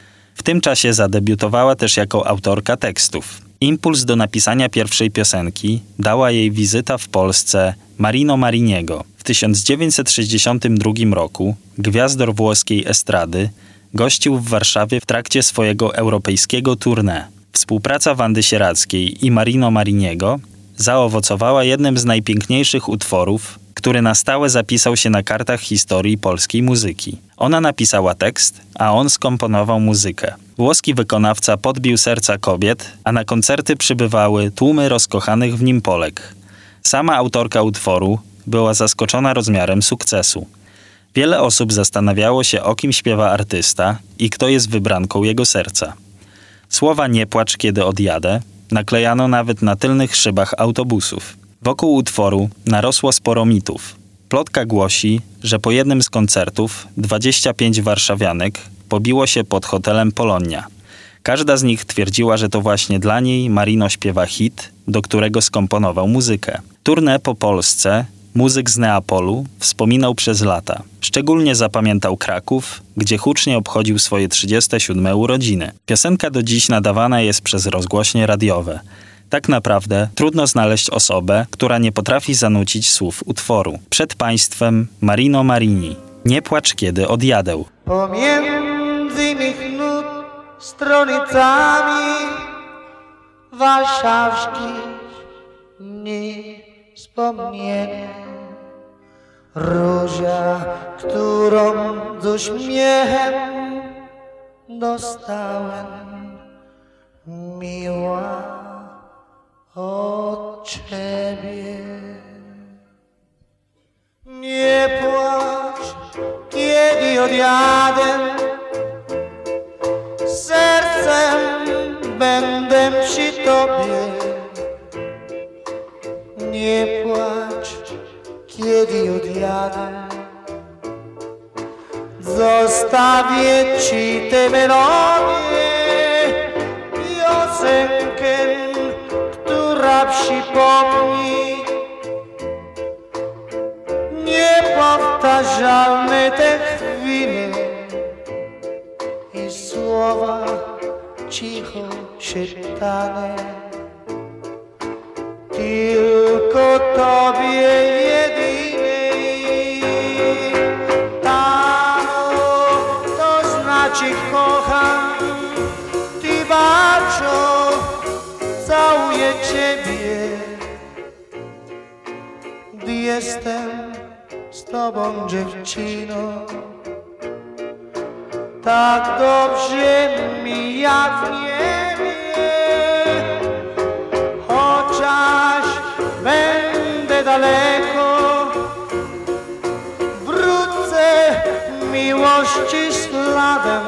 W tym czasie zadebiutowała też jako autorka tekstów. Impuls do napisania pierwszej piosenki dała jej wizyta w Polsce Marino Mariniego. W tysiąc dziewięćset sześćdziesiątym drugim roku gwiazdor włoskiej estrady gościł w Warszawie w trakcie swojego europejskiego tournée. Współpraca Wandy Sieradzkiej i Marino Mariniego zaowocowała jednym z najpiękniejszych utworów, który na stałe zapisał się na kartach historii polskiej muzyki. Ona napisała tekst, a on skomponował muzykę. Włoski wykonawca podbił serca kobiet, a na koncerty przybywały tłumy rozkochanych w nim Polek. Sama autorka utworu była zaskoczona rozmiarem sukcesu. Wiele osób zastanawiało się, o kim śpiewa artysta i kto jest wybranką jego serca. Słowa „Nie płacz, kiedy odjadę” naklejano nawet na tylnych szybach autobusów. Wokół utworu narosło sporo mitów. Plotka głosi, że po jednym z koncertów dwadzieścia pięć warszawianek pobiło się pod hotelem Polonia. Każda z nich twierdziła, że to właśnie dla niej Marino śpiewa hit, do którego skomponował muzykę. Tournée po Polsce muzyk z Neapolu wspominał przez lata. Szczególnie zapamiętał Kraków, gdzie hucznie obchodził swoje trzydzieste siódme urodziny. Piosenka do dziś nadawana jest przez rozgłośnie radiowe. Tak naprawdę trudno znaleźć osobę, która nie potrafi zanucić słów utworu. Przed państwem Marino Marini. Nie płacz, kiedy odjadę. Pomiędzy mych nóg stronicami warszawskich dni wspomnienie. Róża, którą z uśmiechem dostałem, miła od ciebie. Nie płacz, kiedy odjadę, sercem będę przy tobie. Nie płacz, kiedy odjadę, zostawię ci tę melodię, piosenkę, która przypomni niepowtarzalne te chwile i słowa cicho szeptane. Tylko tobie jedynej, Tano, to znaczy kocham, ty bardzo całuję ciebie, gdy jestem z tobą, dziewczyno. Tak dobrze mi jak w niebie, chociaż będę daleko, wrócę miłości śladem.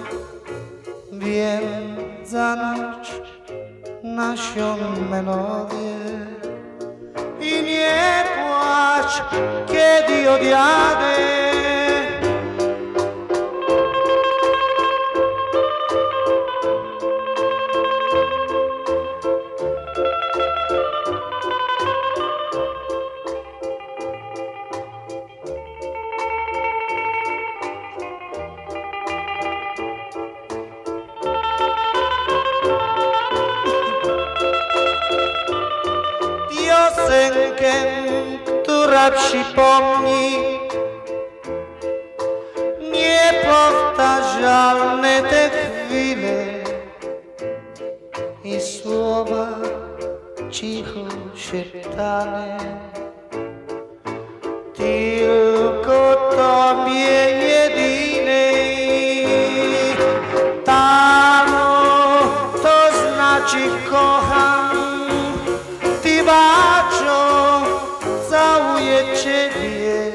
Wiem, za noc naszą melodię i nie płacz, kiedy odjadę. piosenkę, która przypomni niepowtarzalne te chwile i słowa cicho szeptane. Tylko Tobie jedynej, Tamo, to znaczy kocham, Ty baczo, całuję Ciebie.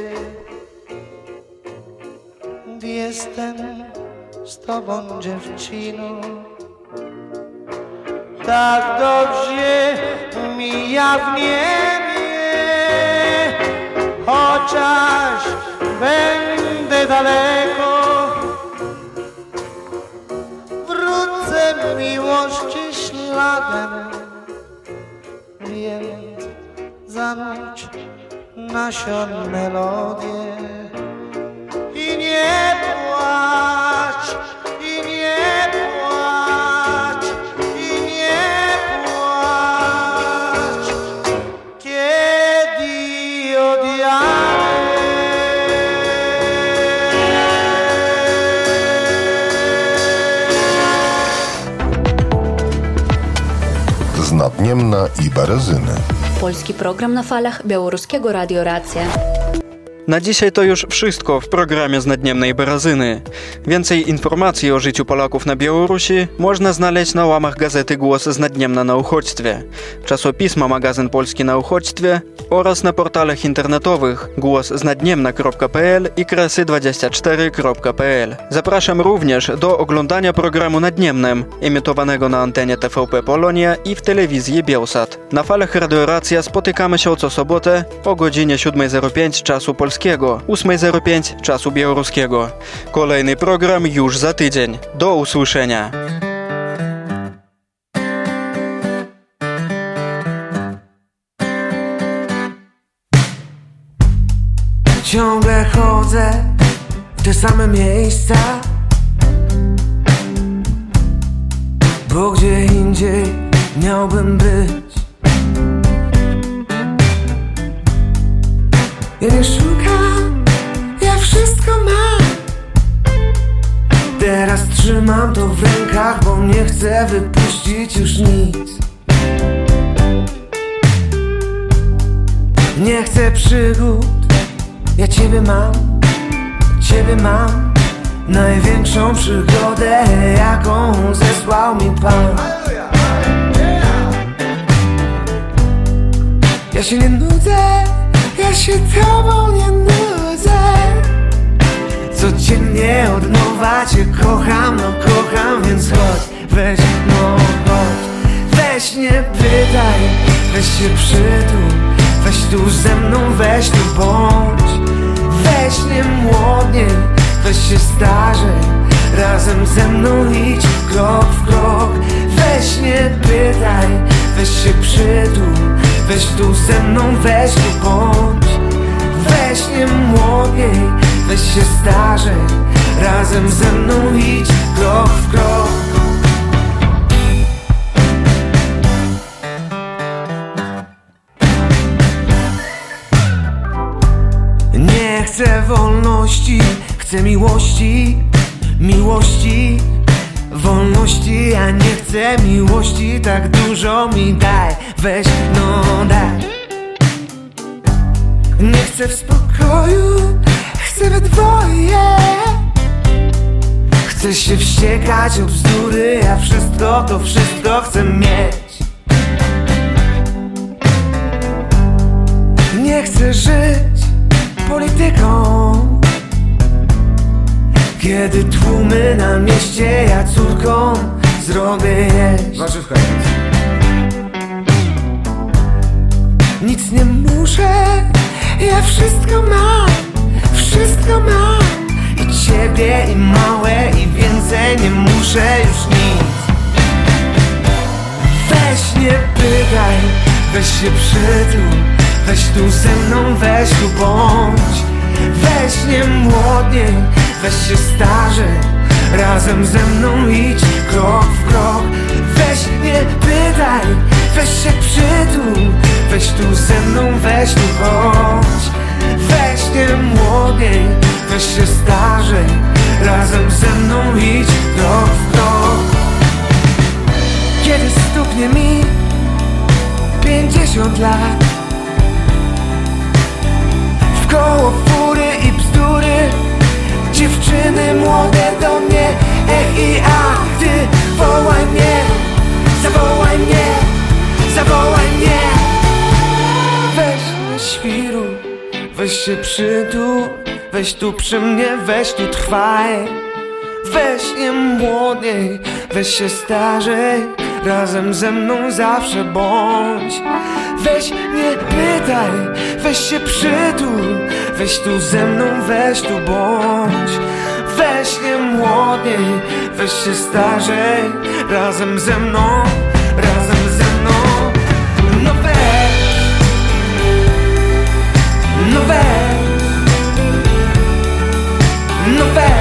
Jestem z Tobą, dziewczyno, tak dobrze mija w niebie, chociaż będę daleko, wrócę miłości śladem, więc zanuć nasion melodię i nie płacz, i nie płacz, i nie płacz, kiedy odjadę. Z Nadniemna i Berezyny. Polski program na falach Białoruskiego Radio Racja. Na dzisiaj to już wszystko w programie z Nadniemnej Berezyny. Więcej informacji o życiu Polaków na Białorusi można znaleźć na łamach gazety Głos z Nadniemna na uchodźstwie, czasopisma Magazyn Polski na uchodźstwie oraz na portalach internetowych głos z nadniemna kropka p l i kresy dwadzieścia cztery kropka p l. Zapraszam również do oglądania programu Nadniemnem, emitowanego na antenie T V P Polonia i w telewizji Bielsat. Na falach Radio Racja spotykamy się co sobotę o godzinie siódma zero pięć czasu polskiego, ósma zero pięć czasu białoruskiego. Kolejny program już za tydzień. Do usłyszenia. Ciągle chodzę w te same miejsca, bo gdzie indziej miałbym być. Ja nie szukam, ja wszystko mam. Teraz trzymam to w rękach, bo nie chcę wypuścić już nic. Nie chcę przygód, ja Ciebie mam, Ciebie mam. Największą przygodę, jaką zesłał mi Pan. Ja się nie nudzę, ja się Tobą nie nudzę. Codziennie od nowa Cię kocham, no kocham, więc chodź, weź, no chodź. Weź nie pytaj, weź się przytul, weź tu ze mną, weź tu bądź. Weź nie młodniej, weź się starzej, razem ze mną idź krok w krok. Weź nie pytaj, weź się przytul, weź tu ze mną, weź tu bądź. Weź nie młodniej, weź się starzej, razem ze mną idź krok w krok. Nie chcę wolności, chcę miłości, miłości, wolności. Ja nie chcę miłości, tak dużo mi daj, weź, no daj. Nie chcę w spokoju, chcę we dwoje. Chcę się wściekać o bzdury, ja wszystko, to wszystko chcę mieć. Nie chcę żyć polityką, kiedy tłumy na mieście, ja córką zrobię jeść. Warzywka. Nic nie muszę, ja wszystko mam, wszystko mam. I Ciebie, i małe, i więcej nie muszę już nic. Weź nie pytaj, weź się przytul, weź tu ze mną, weź tu bądź. Weź nie młodniej, weź się starzej, razem ze mną idź krok w krok. Weź nie pytaj, weź się przytul, weź tu ze mną, weź tu chodź. Weź nie młodniej, weź się starzej, razem ze mną idź krok w krok. Kiedy stuknie mi pięćdziesiąt lat, wkoło fury i bzdury, dziewczyny młode do mnie, ech i a, ty wołaj mnie, zawołaj mnie, zawołaj mnie. Weź nie świruj, weź się przytul, weź tu przy mnie, weź tu trwaj. Weź nie młodniej, weź się starzej, razem ze mną zawsze bądź. Weź nie pytaj, weź się przytul, weź tu ze mną, weź tu bądź. Weź nie młodniej, weź się starzej, razem ze mną, razem ze mną. No weź, no weź, no weź.